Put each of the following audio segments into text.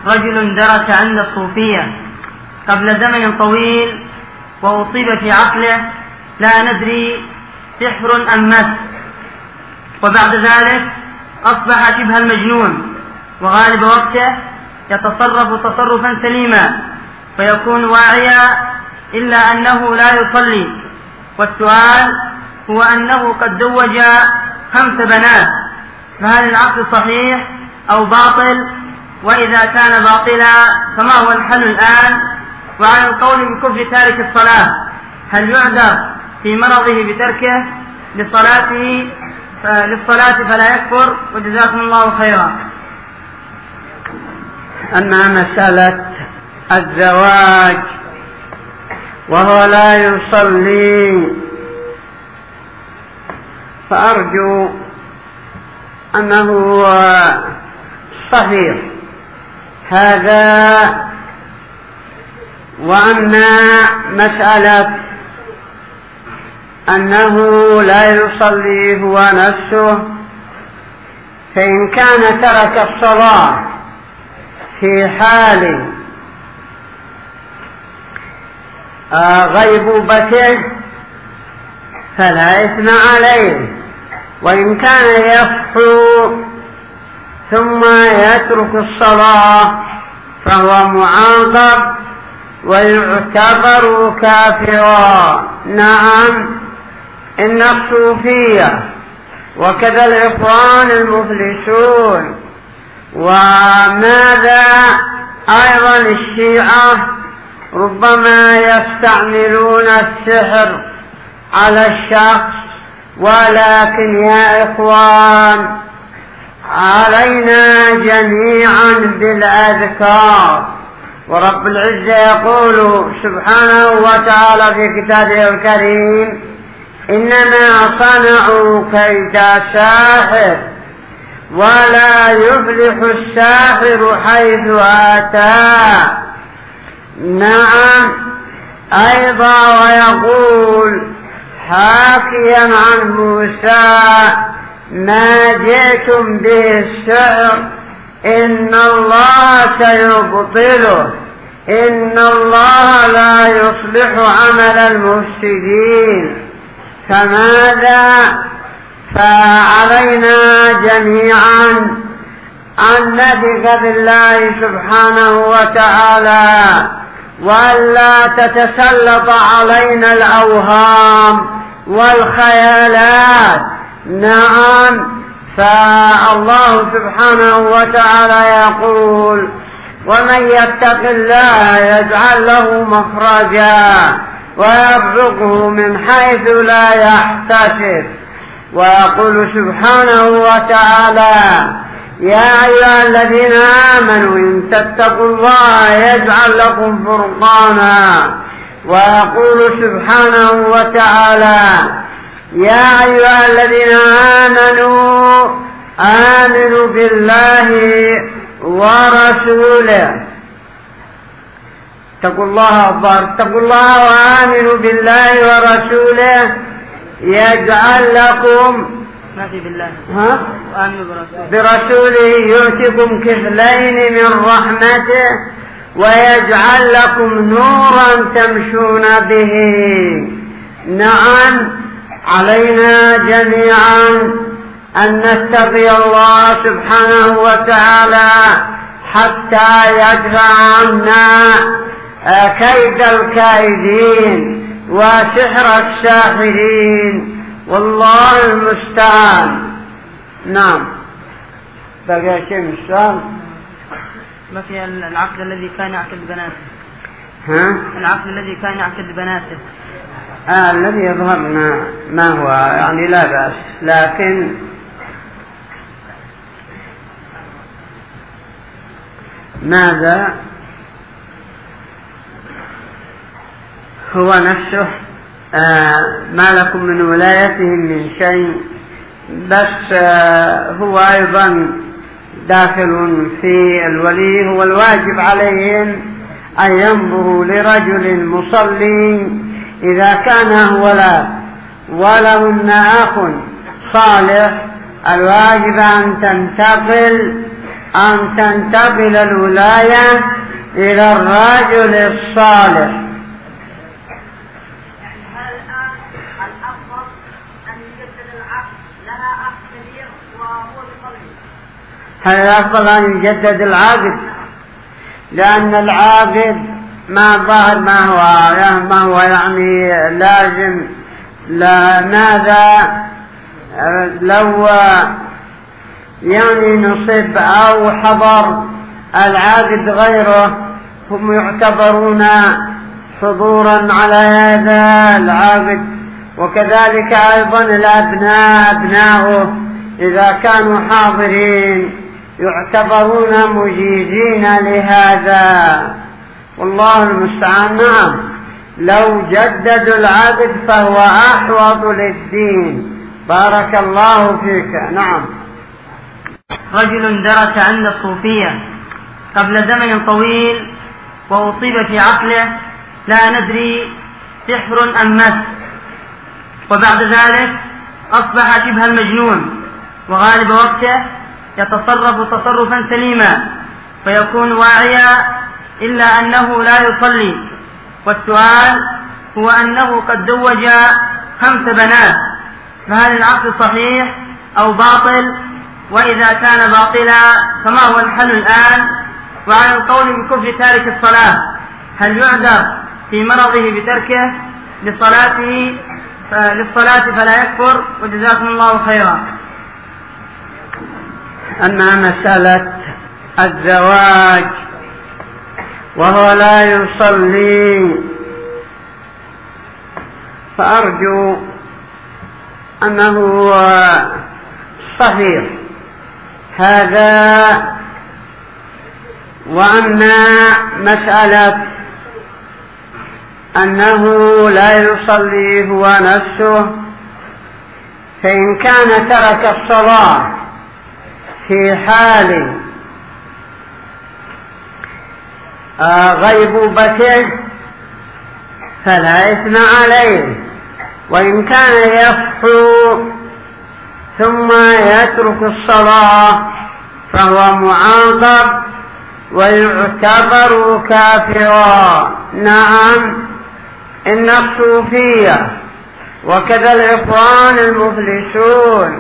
رجل درس عند الصوفية قبل زمن طويل وأصيب في عقله لا ندري سحر أم مس، وبعد ذلك أصبح شبه المجنون، وغالب وقته يتصرف تصرفا سليما فيكون واعيا إلا أنه لا يصلي. والسؤال هو أنه قد زوج 5 بنات، فهل العقد صحيح أو باطل؟ وإذا كان باطلا فما هو الحل الآن؟ وعن القول بكفر تارك الصلاة، هل يعذر في مرضه بتركه للصلاة فلا يكفر؟ وجزاكم الله خيرا. أما مسألة الزواج وهو لا يصلي فأرجو أنه صحيح هذا. وأما مسألة أنه لا يصلي هو نفسه، فإن كان ترك الصلاة في حال غيبوبته فلا إثم عليه، وإن كان يصحو ثم يترك الصلاة فهو معاقب ويعتبر كافرا. نعم، إن الصوفية وكذا الإخوان المفلسون وماذا أيضا الشيعة ربما يستعملون السحر على الشخص، ولكن يا إخوان علينا جميعا بالأذكار. ورب العزة يقول سبحانه وتعالى في كتابه الكريم: إنما صنعوا كيد ساحر ولا يفلح الساحر حيث أتى. نعم، أيضا ويقول حاكيا عن موسى: ما جئتم به السحر إن الله سيبطله إن الله لا يصلح عمل المفسدين. فماذا؟ فعلينا جميعا أن نثق بالله سبحانه وتعالى وألا تتسلط علينا الأوهام والخيالات. نعم، فالله سبحانه وتعالى يقول: ومن يتق الله يجعل له مخرجا ويرزقه من حيث لا يحتسب. ويقول سبحانه وتعالى: يا أيها الذين آمنوا إن تتقوا الله يجعل لكم فرقانا. ويقول سبحانه وتعالى: يا أيها الذين آمنوا بالله ورسوله اتقوا الله وآمنوا بالله ورسوله يجعل لكم برسوله يؤتكم كفلين من رحمته ويجعل لكم نورا تمشون به. نعم، علينا جميعا أن نتقي الله سبحانه وتعالى حتى يدفع عنا كيد الكائدين وسحر الساحرين، والله المستعان. نعم، بقى شيء مستعان. ما في العقد الذي كان يعقد بناته. العقد الذي كان يعقد بناته الذي يظهرنا ما هو يعني لا بأس، لكن ماذا هو نفسه ما لكم من ولايتهم من شيء، بس هو أيضا داخل في الولي. هو الواجب عليهم أن ينظروا لرجل مصلي إذا كان هو ولهن أخ صالح، الواجب أن تنتقل أن تنتقل الولاية إلى الرجل الصالح. يعني هل الآن الأفضل أن يجدد العقد لها أخ كبير وهو بقلبه؟ هل الأفضل أن يجدد العقد؟ لأن العقد ما ظهر ما هو يعني لازم. ماذا لو يعني نصب أو حضر العقد غيره هم يعتبرون حضورا على هذا العقد، وكذلك أيضا الأبناء أبناؤه إذا كانوا حاضرين يعتبرون مجيزين لهذا، والله المستعان. نعم، لو جددوا العقد فهو أحوط للدين. بارك الله فيك. نعم. رجل درس عند الصوفية قبل زمن طويل وأصيب في عقله لا ندري سحر أم مس، وبعد ذلك أصبح شبه المجنون، وغالب وقته يتصرف تصرفا سليما ويكون واعيا إلا أنه لا يصلي. والسؤال هو أنه قد زوج 5 بنات، فهل العقد صحيح أو باطل؟ وإذا كان باطلا فما هو الحل الآن؟ وعلى القول بكفر تارك الصلاة، هل يعذر في مرضه بتركه للصلاة فلا يكفر؟ وجزاكم الله خيرا. أما مسألة الزواج وهو لا يصلي فأرجو أنه صحيح هذا، وأما مسألة أنه لا يصلي هو نفسه، فإن كان ترك الصلاة في حال غيبوبته فلا إثم عليه، وإن كان يصحو ثم يترك الصلاة فهو معاقب ويعتبر كافرا. نعم، إن الصوفية وكذا الإخوان المفلسون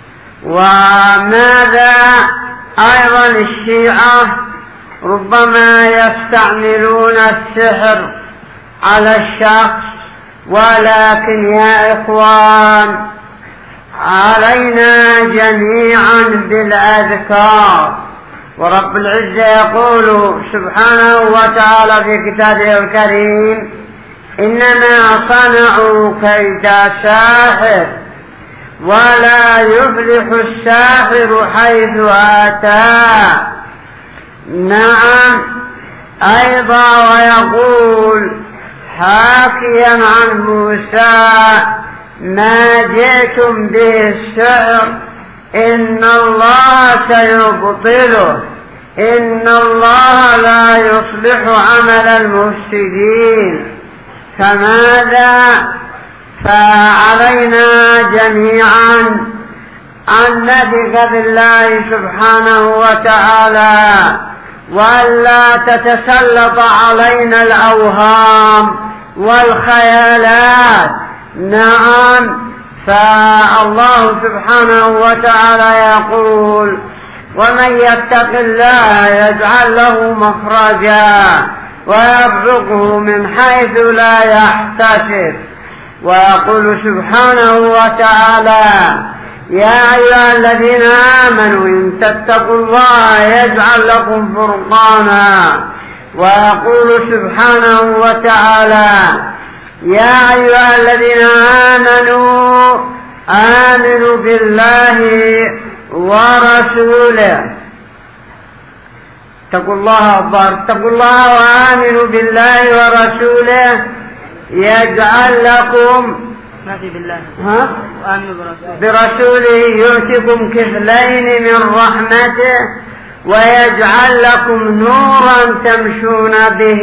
وماذا أيضا الشيعة ربما يستعملون السحر على الشخص، ولكن يا إخوان علينا جميعا بالأذكار. ورب العزة يقول سبحانه وتعالى في كتابه الكريم: إنما صنعوا كيد ساحر ولا يفلح الساحر حيث أتى. نعم، أيضا ويقول حاكيا عن موسى: ما جئتم به السحر إن الله سيبطله إن الله لا يصلح عمل المفسدين. فماذا؟ فعلينا جميعا أن نثق بالله سبحانه وتعالى وألا تتسلط علينا الأوهام والخيالات. نعم، فالله سبحانه وتعالى يقول: ومن يتق الله يجعل له مخرجا ويرزقه من حيث لا يحتسب. ويقول سبحانه وتعالى: يا أيها الذين آمنوا إن تتقوا الله يجعل لكم فرقانا. ويقول سبحانه وتعالى: يا أيها الذين آمنوا بالله ورسوله. اتقوا الله وآمنوا بالله ورسوله يجعل لكم برسوله يؤتكم كفلين من رحمته ويجعل لكم نورا تمشون به.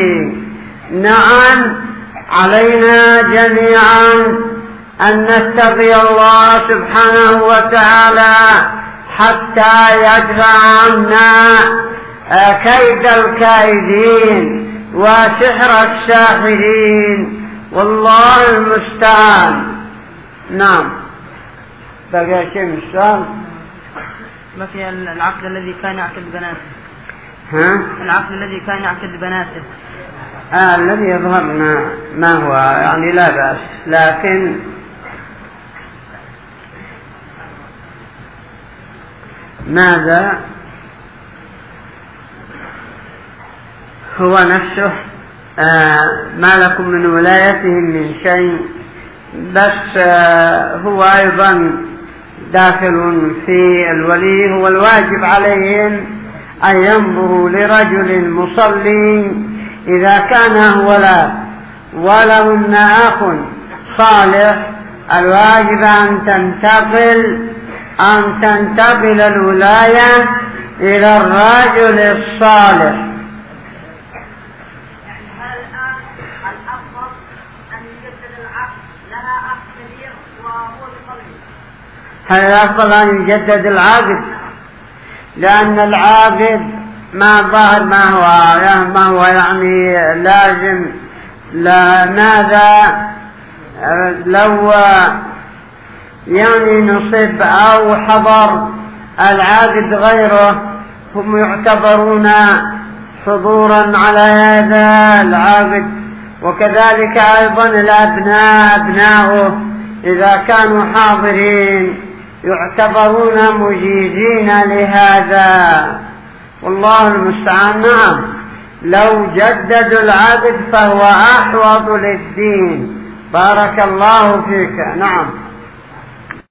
نعم، علينا جميعا أن نتقي الله سبحانه وتعالى حتى يدفع عنا كيد الكائدين وسحر الساحرين، والله المستعان. نعم. بقى شيء من السؤال؟ ما في العقد الذي كان يعقد بناته. ها؟ العقد الذي كان يعقد بناته. الذي يظهرنا ما هو يعني لا بأس، لكن ماذا هو نفسه ما لكم من ولايتهم من شيء، بس هو أيضا داخل في الولي. هو الواجب عليهم أن ينظروا لرجل مصلي إذا كان هو ولهن أخ صالح، الواجب أن تنتقل الولاية إلى الرجل الصالح. هل الأفضل أن يجدد العقد؟ لأن العقد ما ظهر ما هو يعني لازم. ماذا لو يعني نصب أو حضر العقد غيره، هم يعتبرون حضورا على هذا العقد. وكذلك أيضا الأبناء أبناؤه إذا كانوا حاضرين يعتبرون مجيزين لهذا، والله المستعان. نعم، لو جددوا العقد فهو أحوط للدين. بارك الله فيك. نعم.